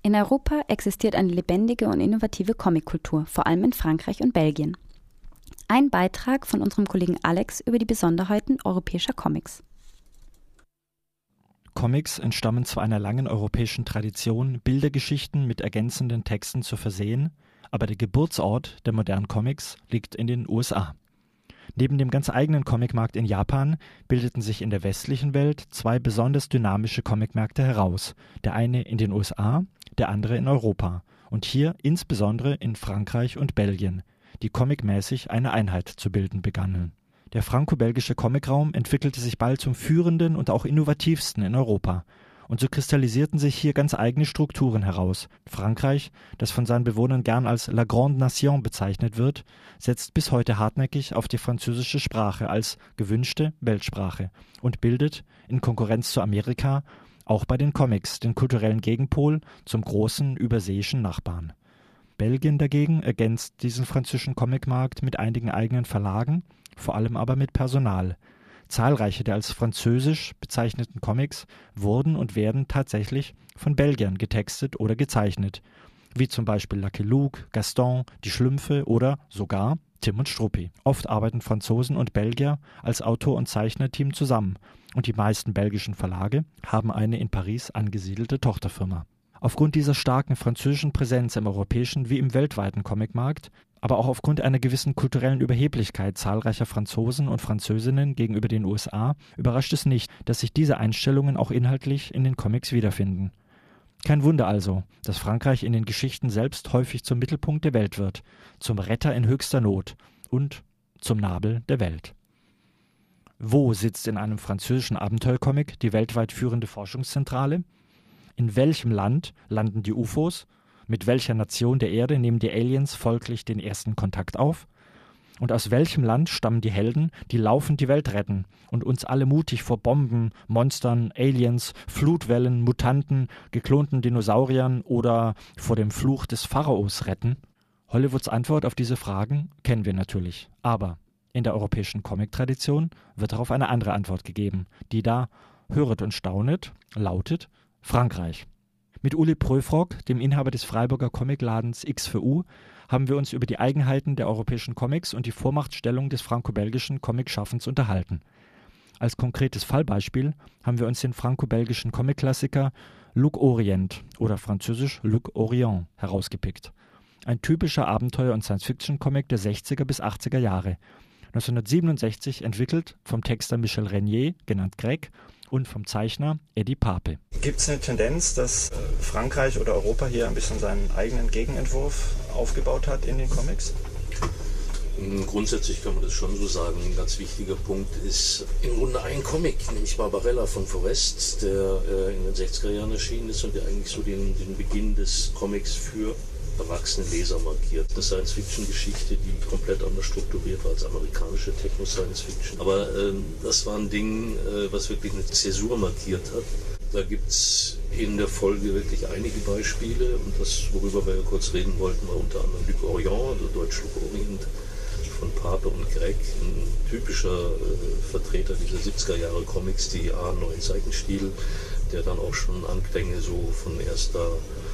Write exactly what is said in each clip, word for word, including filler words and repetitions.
In Europa existiert eine lebendige und innovative Comickultur, vor allem in Frankreich und Belgien. Ein Beitrag von unserem Kollegen Alex über die Besonderheiten europäischer Comics. Comics entstammen zu einer langen europäischen Tradition, Bildergeschichten mit ergänzenden Texten zu versehen, aber der Geburtsort der modernen Comics liegt in den U S A. Neben dem ganz eigenen Comicmarkt in Japan bildeten sich in der westlichen Welt zwei besonders dynamische Comicmärkte heraus, der eine in den U S A, der andere in Europa und hier insbesondere in Frankreich und Belgien, die comicmäßig eine Einheit zu bilden begannen. Der franco-belgische Comicraum entwickelte sich bald zum führenden und auch innovativsten in Europa. Und so kristallisierten sich hier ganz eigene Strukturen heraus. Frankreich, das von seinen Bewohnern gern als La Grande Nation bezeichnet wird, setzt bis heute hartnäckig auf die französische Sprache als gewünschte Weltsprache und bildet, in Konkurrenz zu Amerika, auch bei den Comics den kulturellen Gegenpol zum großen überseeischen Nachbarn. Belgien dagegen ergänzt diesen französischen Comicmarkt mit einigen eigenen Verlagen, vor allem aber mit Personal. Zahlreiche der als französisch bezeichneten Comics wurden und werden tatsächlich von Belgiern getextet oder gezeichnet, wie zum Beispiel Lucky Luke, Gaston, Die Schlümpfe oder sogar Tim und Struppi. Oft arbeiten Franzosen und Belgier als Autor- und Zeichnerteam zusammen und die meisten belgischen Verlage haben eine in Paris angesiedelte Tochterfirma. Aufgrund dieser starken französischen Präsenz im europäischen wie im weltweiten Comicmarkt, aber auch aufgrund einer gewissen kulturellen Überheblichkeit zahlreicher Franzosen und Französinnen gegenüber den U S A, überrascht es nicht, dass sich diese Einstellungen auch inhaltlich in den Comics wiederfinden. Kein Wunder also, dass Frankreich in den Geschichten selbst häufig zum Mittelpunkt der Welt wird, zum Retter in höchster Not und zum Nabel der Welt. Wo sitzt in einem französischen Abenteuercomic die weltweit führende Forschungszentrale? In welchem Land landen die U F Os? Mit welcher Nation der Erde nehmen die Aliens folglich den ersten Kontakt auf? Und aus welchem Land stammen die Helden, die laufend die Welt retten und uns alle mutig vor Bomben, Monstern, Aliens, Flutwellen, Mutanten, geklonten Dinosauriern oder vor dem Fluch des Pharaos retten? Hollywoods Antwort auf diese Fragen kennen wir natürlich. Aber in der europäischen Comic-Tradition wird darauf eine andere Antwort gegeben, die da, höret und staunet, lautet Frankreich. Mit Uli Pröfrock, dem Inhaber des Freiburger Comicladens X für U, haben wir uns über die Eigenheiten der europäischen Comics und die Vormachtstellung des franco-belgischen Comicschaffens unterhalten. Als konkretes Fallbeispiel haben wir uns den franco-belgischen Comicklassiker Luc Orient oder französisch Luc Orient herausgepickt. Ein typischer Abenteuer- und Science-Fiction-Comic der sechziger bis achtziger Jahre. neunzehnhundertsiebenundsechzig entwickelt vom Texter Michel Renier, genannt Greg, und vom Zeichner Eddie Pape. Gibt es eine Tendenz, dass Frankreich oder Europa hier ein bisschen seinen eigenen Gegenentwurf aufgebaut hat in den Comics? Grundsätzlich kann man das schon so sagen. Ein ganz wichtiger Punkt ist im Grunde ein Comic, nämlich Barbarella von Forrest, der äh, in den sechziger Jahren erschienen ist und der eigentlich so den, den Beginn des Comics für erwachsene Leser markiert. Eine Science-Fiction-Geschichte, die komplett anders strukturiert war als amerikanische Techno-Science-Fiction. Aber ähm, das war ein Ding, äh, was wirklich eine Zäsur markiert hat. Da gibt es in der Folge wirklich einige Beispiele und das, worüber wir ja kurz reden wollten, war unter anderem Luc Orient, also Deutsch Luc Orient von Pape und Greg, ein typischer äh, Vertreter dieser siebziger Jahre Comics, die A, neuen Zeichenstil, der dann auch schon Anklänge so von erster,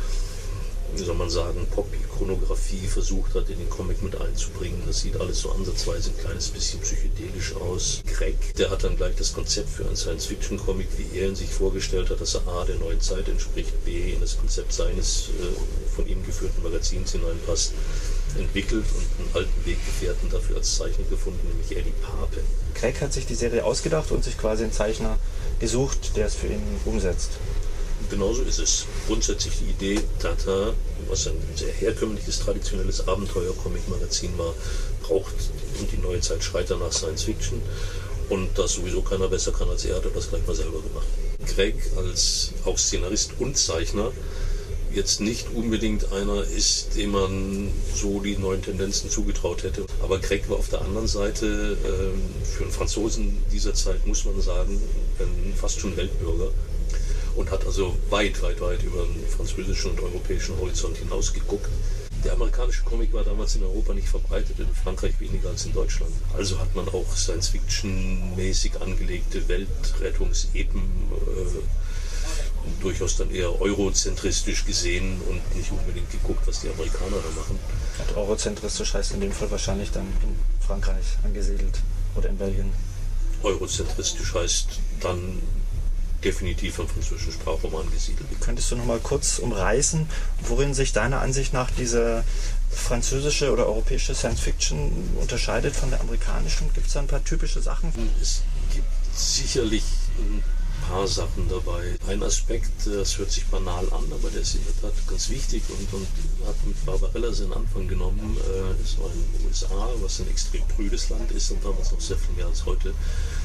wie soll man sagen, Pop-Ikonografie versucht hat, in den Comic mit einzubringen. Das sieht alles so ansatzweise ein kleines bisschen psychedelisch aus. Greg, der hat dann gleich das Konzept für einen Science-Fiction-Comic, wie er ihn sich vorgestellt hat, dass er A, der neuen Zeit entspricht, B, in das Konzept seines äh, von ihm geführten Magazins hineinpasst, entwickelt und einen alten Weggefährten dafür als Zeichner gefunden, nämlich Eddie Pape. Greg hat sich die Serie ausgedacht und sich quasi einen Zeichner gesucht, der es für ihn umsetzt. Genauso ist es. Grundsätzlich die Idee, Tata, was ein sehr herkömmliches, traditionelles Abenteuer-Comic-Magazin war, braucht und die neue Zeit schreit danach Science Fiction und das sowieso keiner besser kann als er, hat er das gleich mal selber gemacht. Greg als auch Szenarist und Zeichner jetzt nicht unbedingt einer ist, dem man so die neuen Tendenzen zugetraut hätte. Aber Greg war auf der anderen Seite äh, für einen Franzosen dieser Zeit, muss man sagen, ein fast schon Weltbürger. Und hat also weit, weit, weit über den französischen und europäischen Horizont hinaus geguckt. Der amerikanische Comic war damals in Europa nicht verbreitet, in Frankreich weniger als in Deutschland. Also hat man auch Science-Fiction-mäßig angelegte Weltrettungsepen äh, durchaus dann eher eurozentristisch gesehen und nicht unbedingt geguckt, was die Amerikaner da machen. Und eurozentristisch heißt in dem Fall wahrscheinlich dann in Frankreich angesiedelt oder in Belgien. Eurozentristisch heißt dann definitiv im französischen Sprachraum angesiedelt. Könntest du noch mal kurz umreißen, worin sich deiner Ansicht nach diese französische oder europäische Science-Fiction unterscheidet von der amerikanischen? Gibt es da ein paar typische Sachen? Es gibt sicherlich ein paar Sachen dabei. Ein Aspekt, das hört sich banal an, aber der ist in der Tat ganz wichtig und, und hat mit Barbarella seinen Anfang genommen. Äh, es war in den U S A, was ein extrem prüdes Land ist und damals noch sehr viel mehr als heute,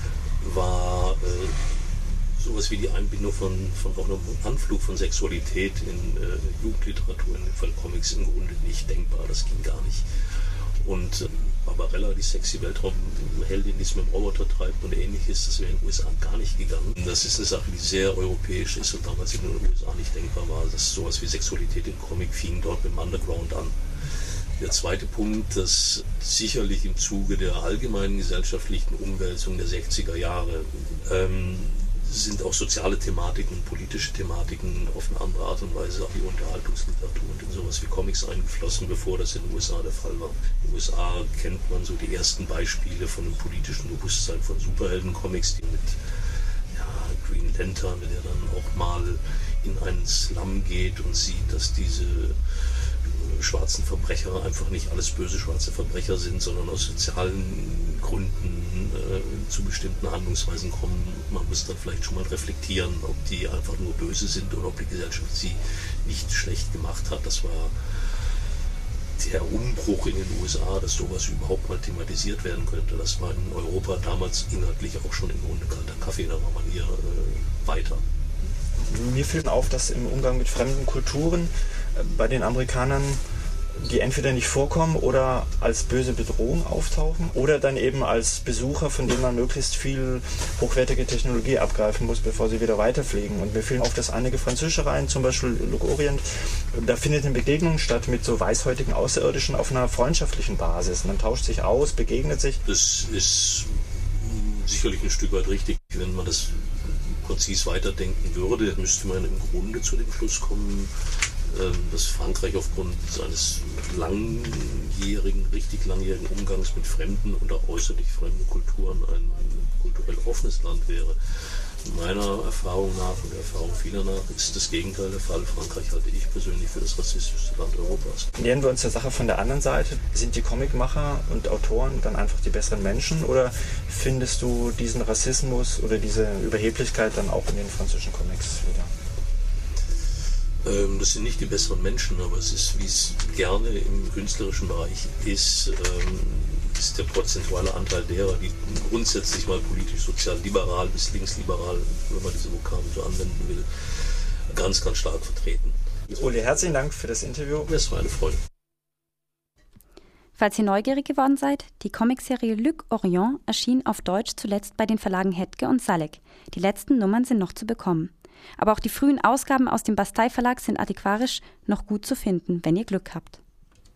war äh, sowas wie die Einbindung von, von auch einem Anflug von Sexualität in äh, Jugendliteratur, in dem Fall Comics, im Grunde nicht denkbar. Das ging gar nicht. Und äh, Barbarella, die sexy Weltraumheldin, die es mit dem Roboter treibt und ähnliches, das wäre in den U S A gar nicht gegangen. Das ist eine Sache, die sehr europäisch ist und damals in den U S A nicht denkbar war. Dass sowas wie Sexualität im Comic fing dort mit dem Underground an. Der zweite Punkt, dass sicherlich im Zuge der allgemeinen gesellschaftlichen Umwälzung der sechziger Jahre ähm, sind auch soziale Thematiken und politische Thematiken auf eine andere Art und Weise auch die Unterhaltungsliteratur und in sowas wie Comics eingeflossen, bevor das in den U S A der Fall war. In den U S A kennt man so die ersten Beispiele von einem politischen Bewusstsein von Superhelden-Comics, die mit ja, Green Lantern, der dann auch mal in einen Slum geht und sieht, dass diese schwarzen Verbrecher einfach nicht alles böse schwarze Verbrecher sind, sondern aus sozialen Gründen äh, zu bestimmten Handlungsweisen kommen. Man muss dann vielleicht schon mal reflektieren, ob die einfach nur böse sind oder ob die Gesellschaft sie nicht schlecht gemacht hat. Das war der Umbruch in den U S A, dass sowas überhaupt mal thematisiert werden könnte. Das war in Europa damals inhaltlich auch schon im Grunde kalter Kaffee, da war man hier äh, weiter. Mir fällt auf, dass im Umgang mit fremden Kulturen bei den Amerikanern die entweder nicht vorkommen oder als böse Bedrohung auftauchen oder dann eben als Besucher, von denen man möglichst viel hochwertige Technologie abgreifen muss, bevor sie wieder weiterfliegen. Und mir fällt auf, dass einige französische Reihen, zum Beispiel Look Orient, da findet eine Begegnung statt mit so weißhäutigen Außerirdischen auf einer freundschaftlichen Basis. Man tauscht sich aus, begegnet sich. Das ist sicherlich ein Stück weit richtig. Wenn man das präzis weiterdenken würde, müsste man im Grunde zu dem Schluss kommen, dass Frankreich aufgrund seines langjährigen, richtig langjährigen Umgangs mit fremden und auch äußerlich fremden Kulturen ein kulturell offenes Land wäre. Meiner Erfahrung nach und der Erfahrung vieler nach ist das Gegenteil der Fall. Frankreich halte ich persönlich für das rassistischste Land Europas. Nähern wir uns der Sache von der anderen Seite. Sind die Comicmacher und Autoren dann einfach die besseren Menschen oder findest du diesen Rassismus oder diese Überheblichkeit dann auch in den französischen Comics wieder? Das sind nicht die besseren Menschen, aber es ist, wie es gerne im künstlerischen Bereich ist, ähm, ist der prozentuale Anteil derer, die grundsätzlich mal politisch, sozial, liberal bis linksliberal, wenn man diese Vokabeln so anwenden will, ganz, ganz stark vertreten. Uli, herzlichen Dank für das Interview. Es war eine Freude. Falls ihr neugierig geworden seid, die Comicserie Look Orient erschien auf Deutsch zuletzt bei den Verlagen Hedge und Salek. Die letzten Nummern sind noch zu bekommen. Aber auch die frühen Ausgaben aus dem Bastei Verlag sind antiquarisch noch gut zu finden, wenn ihr Glück habt.